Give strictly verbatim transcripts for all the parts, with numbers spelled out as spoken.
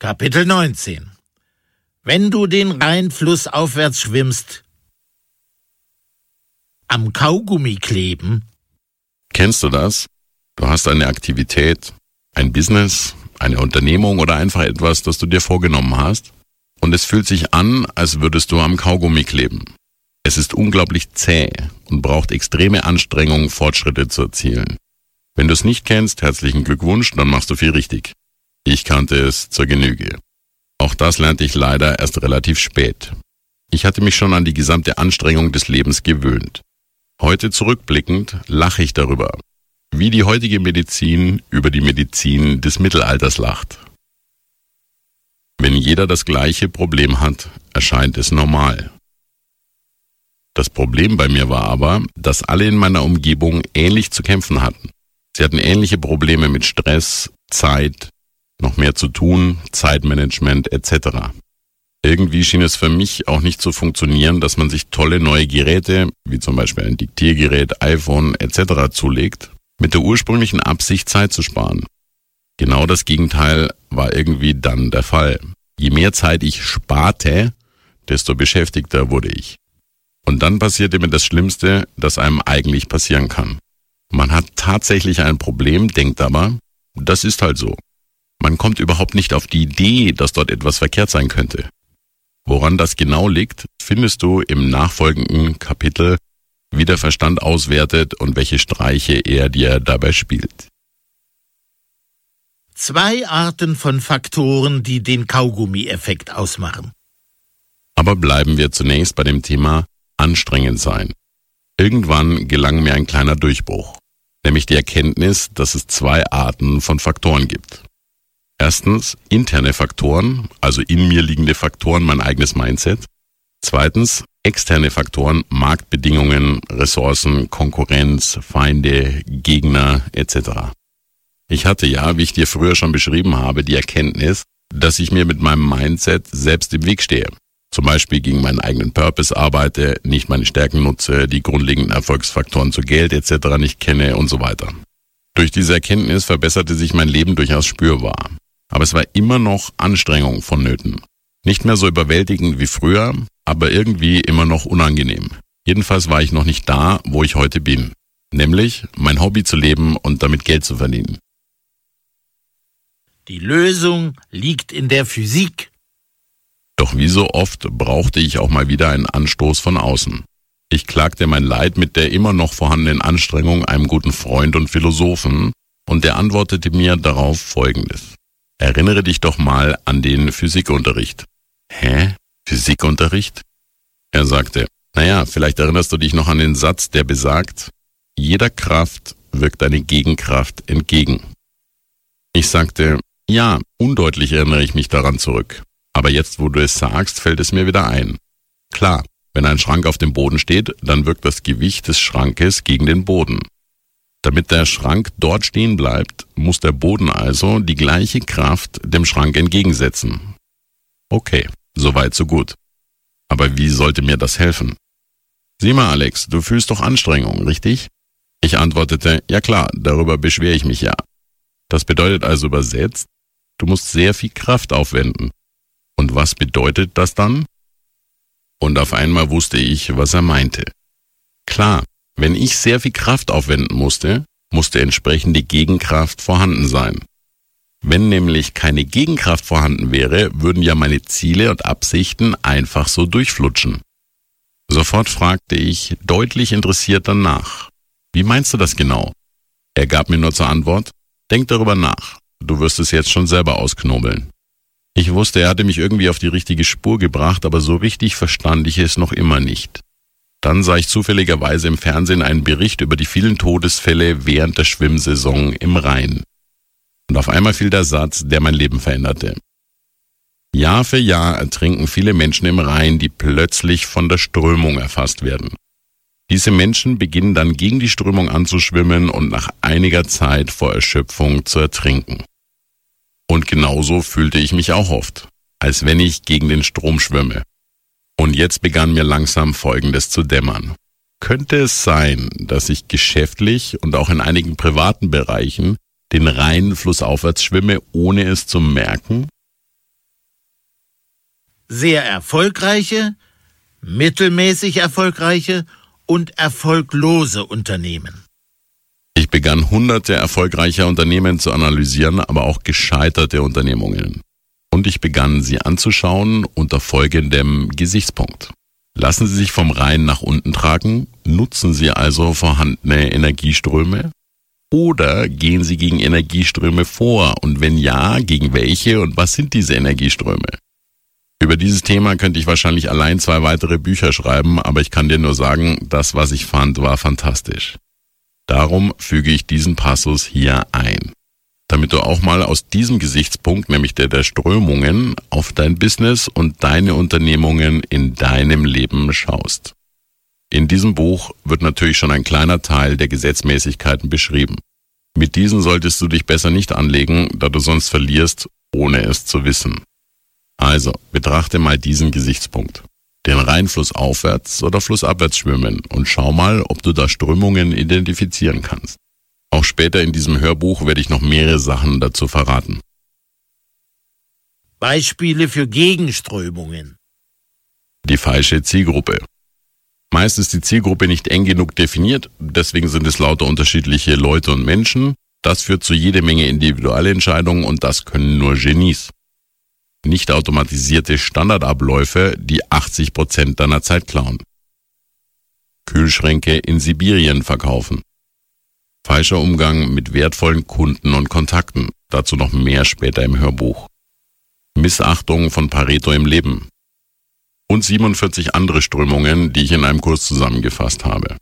Kapitel neunzehn. Wenn du den Rhein flussaufwärts schwimmst, am Kaugummi kleben. Kennst du das? Du hast eine Aktivität, ein Business, eine Unternehmung oder einfach etwas, das du dir vorgenommen hast und es fühlt sich an, als würdest du am Kaugummi kleben. Es ist unglaublich zäh und braucht extreme Anstrengung, Fortschritte zu erzielen. Wenn du es nicht kennst, herzlichen Glückwunsch, dann machst du viel richtig. Ich kannte es zur Genüge. Auch das lernte ich leider erst relativ spät. Ich hatte mich schon an die gesamte Anstrengung des Lebens gewöhnt. Heute zurückblickend lache ich darüber, wie die heutige Medizin über die Medizin des Mittelalters lacht. Wenn jeder das gleiche Problem hat, erscheint es normal. Das Problem bei mir war aber, dass alle in meiner Umgebung ähnlich zu kämpfen hatten. Sie hatten ähnliche Probleme mit Stress, Zeit, noch mehr zu tun, Zeitmanagement et cetera. Irgendwie schien es für mich auch nicht zu funktionieren, dass man sich tolle neue Geräte, wie zum Beispiel ein Diktiergerät, iPhone et cetera zulegt, mit der ursprünglichen Absicht, Zeit zu sparen. Genau das Gegenteil war irgendwie dann der Fall. Je mehr Zeit ich sparte, desto beschäftigter wurde ich. Und dann passierte mir das Schlimmste, das einem eigentlich passieren kann. Man hat tatsächlich ein Problem, denkt aber, das ist halt so. Man kommt überhaupt nicht auf die Idee, dass dort etwas verkehrt sein könnte. Woran das genau liegt, findest du im nachfolgenden Kapitel, wie der Verstand auswertet und welche Streiche er dir dabei spielt. Zwei Arten von Faktoren, die den Kaugummi-Effekt ausmachen. Aber bleiben wir zunächst bei dem Thema anstrengend sein. Irgendwann gelang mir ein kleiner Durchbruch, nämlich die Erkenntnis, dass es zwei Arten von Faktoren gibt. Erstens interne Faktoren, also in mir liegende Faktoren, mein eigenes Mindset. Zweitens externe Faktoren, Marktbedingungen, Ressourcen, Konkurrenz, Feinde, Gegner et cetera. Ich hatte ja, wie ich dir früher schon beschrieben habe, die Erkenntnis, dass ich mir mit meinem Mindset selbst im Weg stehe. Zum Beispiel gegen meinen eigenen Purpose arbeite, nicht meine Stärken nutze, die grundlegenden Erfolgsfaktoren zu Geld et cetera nicht kenne und so weiter. Durch diese Erkenntnis verbesserte sich mein Leben durchaus spürbar. Aber es war immer noch Anstrengung vonnöten. Nicht mehr so überwältigend wie früher, aber irgendwie immer noch unangenehm. Jedenfalls war ich noch nicht da, wo ich heute bin. Nämlich mein Hobby zu leben und damit Geld zu verdienen. Die Lösung liegt in der Physik. Doch wie so oft brauchte ich auch mal wieder einen Anstoß von außen. Ich klagte mein Leid mit der immer noch vorhandenen Anstrengung einem guten Freund und Philosophen und der antwortete mir darauf Folgendes. Erinnere dich doch mal an den Physikunterricht. Hä? Physikunterricht? Er sagte, naja, vielleicht erinnerst du dich noch an den Satz, der besagt, jeder Kraft wirkt eine Gegenkraft entgegen. Ich sagte, ja, undeutlich erinnere ich mich daran zurück. Aber jetzt, wo du es sagst, fällt es mir wieder ein. Klar, wenn ein Schrank auf dem Boden steht, dann wirkt das Gewicht des Schrankes gegen den Boden. Damit der Schrank dort stehen bleibt, muss der Boden also die gleiche Kraft dem Schrank entgegensetzen. Okay, soweit so gut. Aber wie sollte mir das helfen? Sieh mal, Alex, du fühlst doch Anstrengung, richtig? Ich antwortete, ja klar, darüber beschwere ich mich ja. Das bedeutet also übersetzt, du musst sehr viel Kraft aufwenden. Und was bedeutet das dann? Und auf einmal wusste ich, was er meinte. Klar, wenn ich sehr viel Kraft aufwenden musste, musste entsprechende Gegenkraft vorhanden sein. Wenn nämlich keine Gegenkraft vorhanden wäre, würden ja meine Ziele und Absichten einfach so durchflutschen. Sofort fragte ich deutlich interessiert danach. Wie meinst du das genau? Er gab mir nur zur Antwort, denk darüber nach, du wirst es jetzt schon selber ausknobeln. Ich wusste, er hatte mich irgendwie auf die richtige Spur gebracht, aber so richtig verstand ich es noch immer nicht. Dann sah ich zufälligerweise im Fernsehen einen Bericht über die vielen Todesfälle während der Schwimmsaison im Rhein. Und auf einmal fiel der Satz, der mein Leben veränderte. Jahr für Jahr ertrinken viele Menschen im Rhein, die plötzlich von der Strömung erfasst werden. Diese Menschen beginnen dann gegen die Strömung anzuschwimmen und nach einiger Zeit vor Erschöpfung zu ertrinken. Und genauso fühlte ich mich auch oft, als wenn ich gegen den Strom schwimme. Und jetzt begann mir langsam Folgendes zu dämmern. Könnte es sein, dass ich geschäftlich und auch in einigen privaten Bereichen den Rhein flussaufwärts schwimme, ohne es zu merken? sehr erfolgreiche, mittelmäßig erfolgreiche und erfolglose Unternehmen. Ich begann hunderte erfolgreicher Unternehmen zu analysieren, aber auch gescheiterte Unternehmungen. Und ich begann sie anzuschauen unter folgendem Gesichtspunkt. Lassen Sie sich vom Rhein nach unten tragen, nutzen Sie also vorhandene Energieströme oder gehen Sie gegen Energieströme vor und wenn ja, gegen welche und was sind diese Energieströme? Über dieses Thema könnte ich wahrscheinlich allein zwei weitere Bücher schreiben, aber ich kann dir nur sagen, das, was ich fand, war fantastisch. Darum füge ich diesen Passus hier ein, damit du auch mal aus diesem Gesichtspunkt, nämlich der der Strömungen, auf dein Business und deine Unternehmungen in deinem Leben schaust. In diesem Buch wird natürlich schon ein kleiner Teil der Gesetzmäßigkeiten beschrieben. Mit diesen solltest du dich besser nicht anlegen, da du sonst verlierst, ohne es zu wissen. Also, betrachte mal diesen Gesichtspunkt. Den Rhein flussaufwärts oder flussabwärts schwimmen und schau mal, ob du da Strömungen identifizieren kannst. Auch später in diesem Hörbuch werde ich noch mehrere Sachen dazu verraten. Beispiele für Gegenströmungen. Die falsche Zielgruppe. Meist ist die Zielgruppe nicht eng genug definiert, deswegen sind es lauter unterschiedliche Leute und Menschen. Das führt zu jede Menge individuelle Entscheidungen und das können nur Genies. Nicht automatisierte Standardabläufe, die achtzig Prozent deiner Zeit klauen. Kühlschränke in Sibirien verkaufen. Falscher Umgang mit wertvollen Kunden und Kontakten, dazu noch mehr später im Hörbuch. Missachtung von Pareto im Leben. Und siebenundvierzig andere Strömungen, die ich in einem Kurs zusammengefasst habe.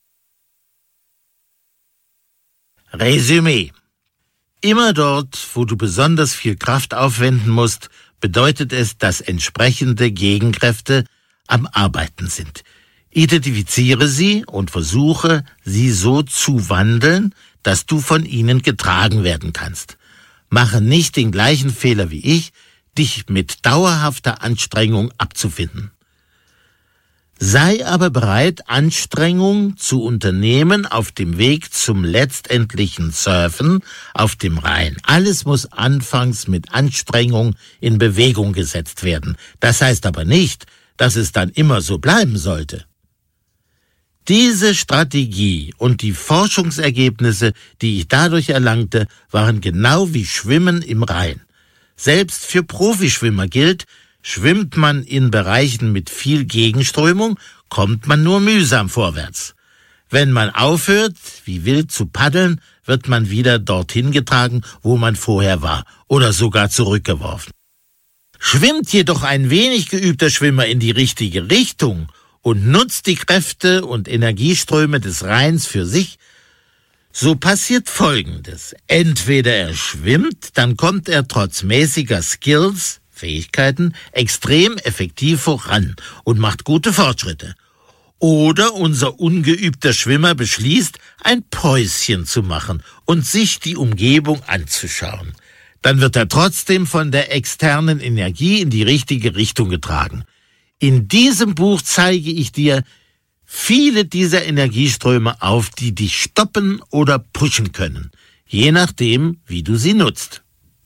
Resümee. Immer dort, wo du besonders viel Kraft aufwenden musst, bedeutet es, dass entsprechende Gegenkräfte am Arbeiten sind. Identifiziere sie und versuche, sie so zu wandeln, dass du von ihnen getragen werden kannst. Mache nicht den gleichen Fehler wie ich, dich mit dauerhafter Anstrengung abzufinden. Sei aber bereit, Anstrengung zu unternehmen auf dem Weg zum letztendlichen Surfen auf dem Rhein. Alles muss anfangs mit Anstrengung in Bewegung gesetzt werden. Das heißt aber nicht, dass es dann immer so bleiben sollte. Diese Strategie und die Forschungsergebnisse, die ich dadurch erlangte, waren genau wie Schwimmen im Rhein. Selbst für Profischwimmer gilt, schwimmt man in Bereichen mit viel Gegenströmung, kommt man nur mühsam vorwärts. Wenn man aufhört, wie wild zu paddeln, wird man wieder dorthin getragen, wo man vorher war, oder sogar zurückgeworfen. Schwimmt jedoch ein wenig geübter Schwimmer in die richtige Richtung und nutzt die Kräfte und Energieströme des Rheins für sich, so passiert Folgendes. Entweder er schwimmt, dann kommt er trotz mäßiger Skills, Fähigkeiten, extrem effektiv voran und macht gute Fortschritte. Oder unser ungeübter Schwimmer beschließt, ein Päuschen zu machen und sich die Umgebung anzuschauen. Dann wird er trotzdem von der externen Energie in die richtige Richtung getragen. In diesem Buch zeige ich dir viele dieser Energieströme auf, die dich stoppen oder pushen können, je nachdem, wie du sie nutzt.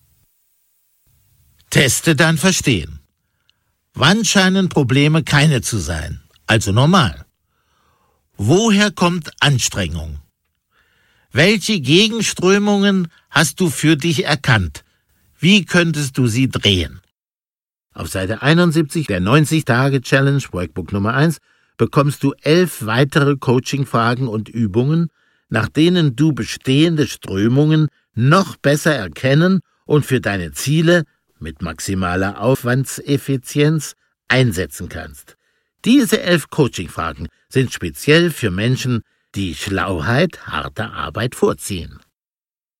Teste dein Verstehen. Wann scheinen Probleme keine zu sein, also normal? Woher kommt Anstrengung? Welche Gegenströmungen hast du für dich erkannt? Wie könntest du sie drehen? Auf Seite einundsiebzig der neunzig-Tage-Challenge, Workbook Nummer eins, bekommst du elf weitere Coaching-Fragen und Übungen, nach denen du bestehende Strömungen noch besser erkennen und für deine Ziele mit maximaler Aufwandseffizienz einsetzen kannst. Diese elf Coaching-Fragen sind speziell für Menschen, die Schlauheit harter Arbeit vorziehen.